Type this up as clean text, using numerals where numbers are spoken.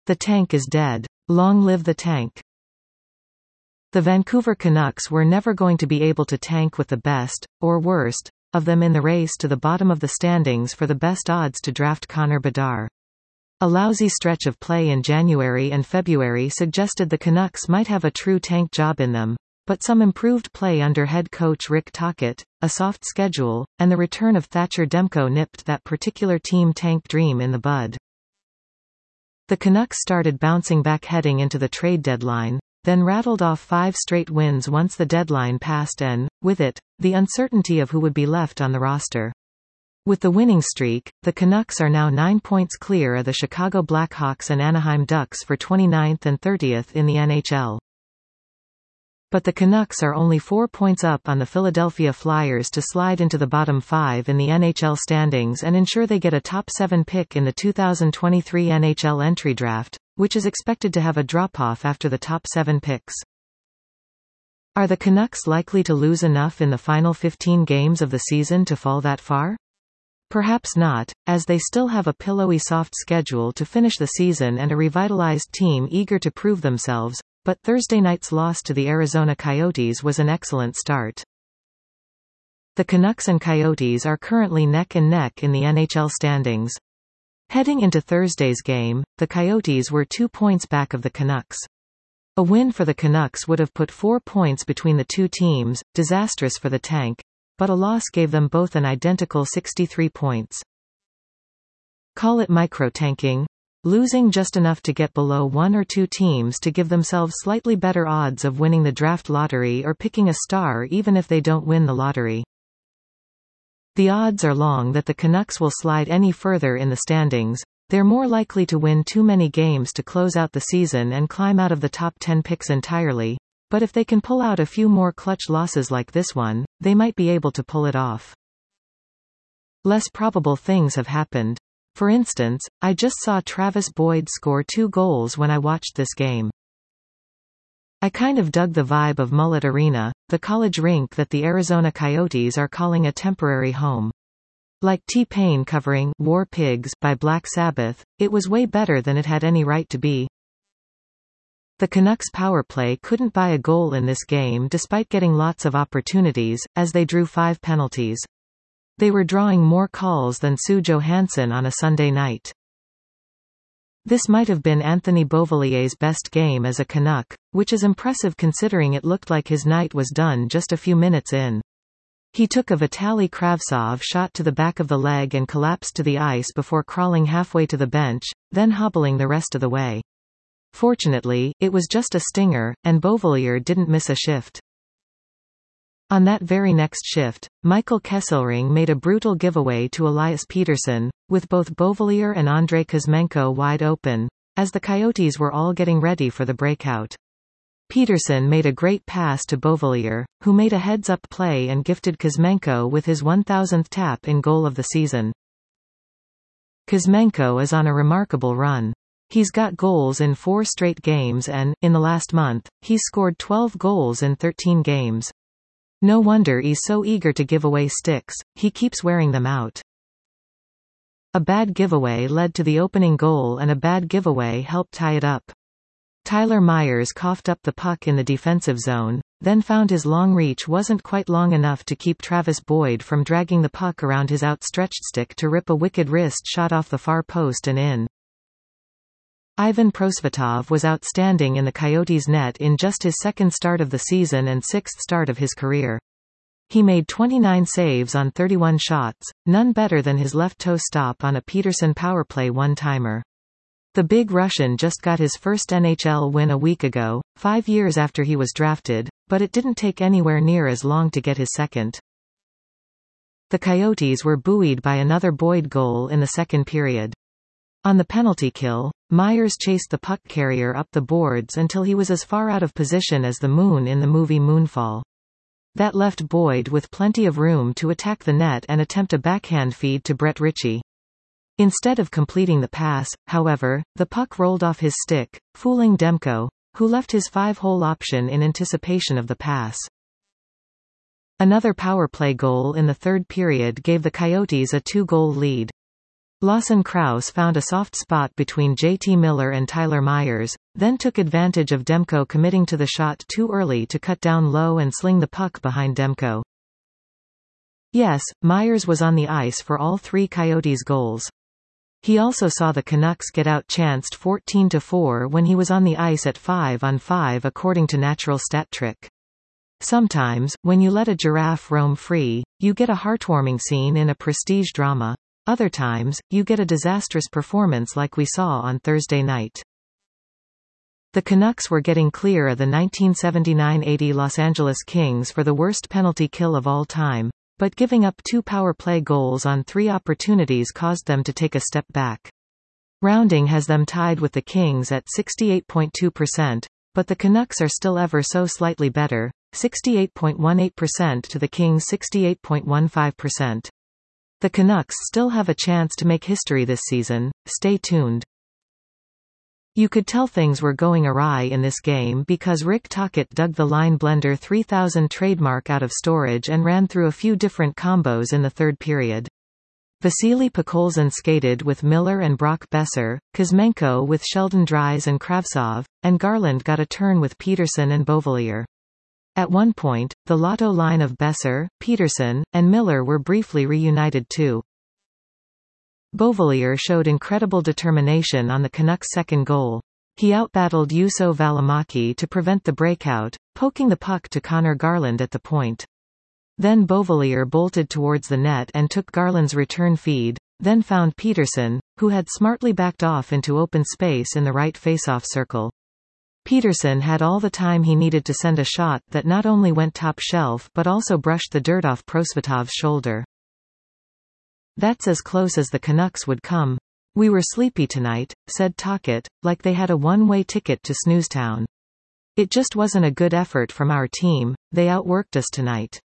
The tank is dead. Long live the tank. The Vancouver Canucks were never going to be able to tank with the best, or worst, of them in the race to the bottom of the standings for the best odds to draft Connor Bedard. A lousy stretch of play in January and February suggested the Canucks might have a true tank job in them, but some improved play under head coach Rick Tocchet, a soft schedule, and the return of Thatcher Demko nipped that particular team tank dream in the bud. The Canucks started bouncing back heading into the trade deadline, then rattled off 5 straight wins once the deadline passed and, with it, the uncertainty of who would be left on the roster. With the winning streak, the Canucks are now 9 points clear of the Chicago Blackhawks and Anaheim Ducks for 29th and 30th in the NHL. But the Canucks are only 4 points up on the Philadelphia Flyers to slide into the bottom 5 in the NHL standings and ensure they get a top 7 pick in the 2023 NHL entry draft, which is expected to have a drop-off after the top 7 picks. Are the Canucks likely to lose enough in the final 15 games of the season to fall that far? Perhaps not, as they still have a pillowy soft schedule to finish the season and a revitalized team eager to prove themselves, but Thursday night's loss to the Arizona Coyotes was an excellent start. The Canucks and Coyotes are currently neck and neck in the NHL standings. Heading into Thursday's game, the Coyotes were 2 points back of the Canucks. A win for the Canucks would have put 4 points between the two teams, disastrous for the tank, but a loss gave them both an identical 63 points. Call it micro-tanking, losing just enough to get below 1 or 2 teams to give themselves slightly better odds of winning the draft lottery or picking a star even if they don't win the lottery. The odds are long that the Canucks will slide any further in the standings. They're more likely to win too many games to close out the season and climb out of the top 10 picks entirely, but if they can pull out a few more clutch losses like this one, they might be able to pull it off. Less probable things have happened. For instance, I just saw Travis Boyd score 2 goals when I watched this game. I kind of dug the vibe of Mullet Arena, the college rink that the Arizona Coyotes are calling a temporary home. Like T-Pain covering War Pigs by Black Sabbath, it was way better than it had any right to be. The Canucks power play couldn't buy a goal in this game despite getting lots of opportunities, as they drew 5 penalties. They were drawing more calls than Sue Johansson on a Sunday night. This might have been Anthony Beauvillier's best game as a Canuck, which is impressive considering it looked like his night was done just a few minutes in. He took a Vitaly Kravtsov shot to the back of the leg and collapsed to the ice before crawling halfway to the bench, then hobbling the rest of the way. Fortunately, it was just a stinger, and Beauvillier didn't miss a shift. On that very next shift, Michael Kesselring made a brutal giveaway to Elias Pettersson, with both Beauvillier and Andrei Kuzmenko wide open, as the Coyotes were all getting ready for the breakout. Pettersson made a great pass to Beauvillier, who made a heads-up play and gifted Kuzmenko with his 1,000th tap in goal of the season. Kuzmenko is on a remarkable run. He's got goals in 4 straight games and, in the last month, he's scored 12 goals in 13 games. No wonder he's so eager to give away sticks, he keeps wearing them out. A bad giveaway led to the opening goal and a bad giveaway helped tie it up. Tyler Myers coughed up the puck in the defensive zone, then found his long reach wasn't quite long enough to keep Travis Boyd from dragging the puck around his outstretched stick to rip a wicked wrist shot off the far post and in. Ivan Prosvetov was outstanding in the Coyotes' net in just his 2nd start of the season and 6th start of his career. He made 29 saves on 31 shots, none better than his left-toe stop on a Pettersson powerplay one-timer. The big Russian just got his first NHL win a week ago, 5 years after he was drafted, but it didn't take anywhere near as long to get his second. The Coyotes were buoyed by another Boyd goal in the second period. On the penalty kill, Myers chased the puck carrier up the boards until he was as far out of position as the moon in the movie Moonfall. That left Boyd with plenty of room to attack the net and attempt a backhand feed to Brett Ritchie. Instead of completing the pass, however, the puck rolled off his stick, fooling Demko, who left his 5-hole option in anticipation of the pass. Another power play goal in the third period gave the Coyotes a 2-goal lead. Lawson Krause found a soft spot between J.T. Miller and Tyler Myers, then took advantage of Demko committing to the shot too early to cut down low and sling the puck behind Demko. Yes, Myers was on the ice for all three Coyotes goals. He also saw the Canucks get out-chanced 14-4 when he was on the ice at 5-on-5 according to Natural Stat Trick. Sometimes, when you let a giraffe roam free, you get a heartwarming scene in a prestige drama. Other times, you get a disastrous performance like we saw on Thursday night. The Canucks were getting clear of the 1979-80 Los Angeles Kings for the worst penalty kill of all time, but giving up 2 power play goals on 3 opportunities caused them to take a step back. Rounding has them tied with the Kings at 68.2%, but the Canucks are still ever so slightly better, 68.18% to the Kings' 68.15%. The Canucks still have a chance to make history this season. Stay tuned. You could tell things were going awry in this game because Rick Tocchet dug the Line Blender 3000 trademark out of storage and ran through a few different combos in the third period. Vasily Podkolzin skated with Miller and Brock Besser, Kuzmenko with Sheldon Dries and Kravtsov, and Garland got a turn with Peterson and Beauvillier. At one point, the Lotto line of Besser, Peterson, and Miller were briefly reunited too. Beauvillier showed incredible determination on the Canucks' second goal. He outbattled Juuso Valimaki to prevent the breakout, poking the puck to Connor Garland at the point. Then Beauvillier bolted towards the net and took Garland's return feed, then found Peterson, who had smartly backed off into open space in the right faceoff circle. Peterson had all the time he needed to send a shot that not only went top shelf but also brushed the dirt off Prosvetov's shoulder. That's as close as the Canucks would come. We were sleepy tonight, said Tocchet, like they had a one-way ticket to Snoozetown. It just wasn't a good effort from our team, they outworked us tonight.